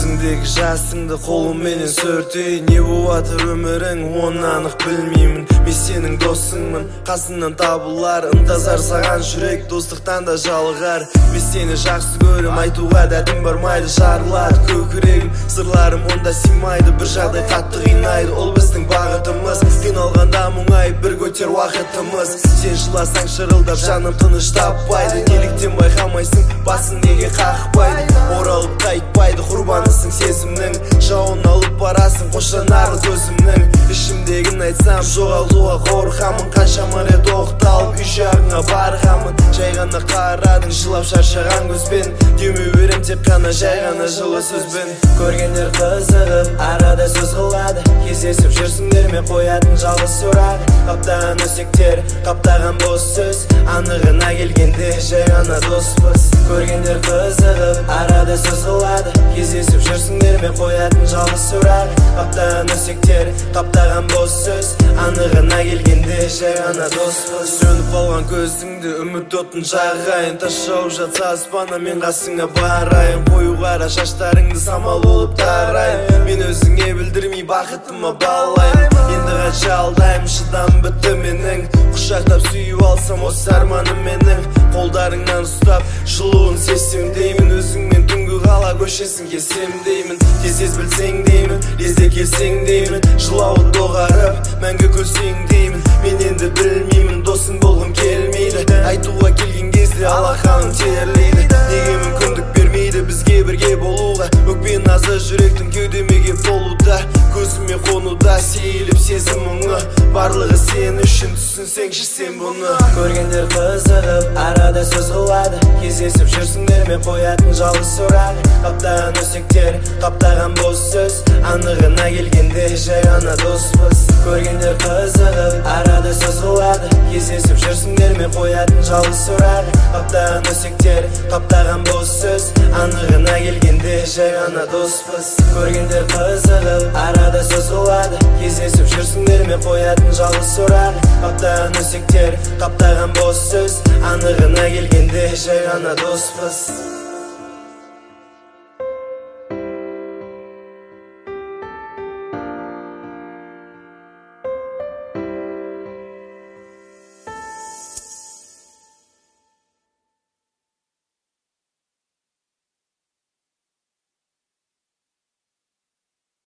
Көзіңдегі жасыңды қолымменен сүртей. Не болатыр өмірің, оны анық білмеймін. Мен сенің досыңмын, қасыңнан табылар. Ынтазар саған жүрек, достықтан да жалығар. Мен сені жақсы көрім, айтуға дәтім бармайды. Жарылады көкірегім, сырларым онда сыймайды. Бір жағдай қатты қинайды, ол біздің бағытымыз. Қиналғанда мұңайып, бір көтер уақытымыз. Сен жыласаң шырылдап, жаным тыныш таппайды. Неліктен байқамайсың, басың неге қақпайды? Оралып қайтпайды, құрбанысың сезімнің. Жауын алып барасың, қошанарлы көзімнің. Ішімдегін айтсам, жоғалтуға қорқамын. Қаншама рет оқталып, үй жағыңа барғамын. Жай ғана қарадың, жылап шаршаған көзбен. Демеу берем тек қана жай ғана жылы сөзбен. Көргендер қызығып, арада сөз қылады. Кездесіп жүрсіңдер ме қоятын жалғыз сұрақ. Қаптаған өсектер, қаптаған бос сөз. Анығына келгенде жай ғана доспыз. Көргендер қызығып, арада сөз қылады. Кездесіп жүрсіңдер ме қоятын жалғыз сұрақ. Қаптаған өсектер, қаптаған бос сөз. Анығына келгенде жай ғана доспыз. Сөніп қалған көзіңді үміт отын жағайын. Тас жауып жатса аспана, мен қасыңа барайын. Қою қара шаштарыңды самал болып тарайын. Мен өзіңе білдірмей бақытыма балайын. Енді қанша алдаймын, шыдам бітті менің. Құшақтап сүйіп алсам осы арманым менің. Қолдарыңнан ұстап жылуын сезсем деймін. Өзіңмен түнгі қала көшесін кесем деймін. Тез білсең деймін, лезде келсең деймін. Жылауы доғарып, мәңгі күлсең деймін. Мен енді білмеймін, досың болғым келмейді. Айтуға келген кезде алақаным терлейді. Неге мүмкіндік бермейді бізге бірге болуға? Өкпе назы жүректің кеудемеге толуда. Көзіме қонуда сейіліп сезім мұңы. Барлығы сен үшін, түсінсеңші сен бұны. Көргендер қызығып, арада сөз қылады. Кездесіп жүрсіңдер ме қоятын жалғыз сұрақ. Қаптаған өсектер, қаптаған бос сөз. Анығына келгенде жай ғана доспыз. Көргендер қызығып, арада сөз қылады. Кездесіп жүрсіңдер ме қоятын жалғыз сұрақ. Қаптаған өсектер, қаптаған бос сөз. Анығына келгенде жай ғана доспыз. Көргендер қызығып, арада сөз қылады. Кездесіп жүрсіңдер ме қоятын жалғыз сұрақ. Қаптаған өсектер, қаптаған бос сөз. Анығына келгенде жай ғана доспыз.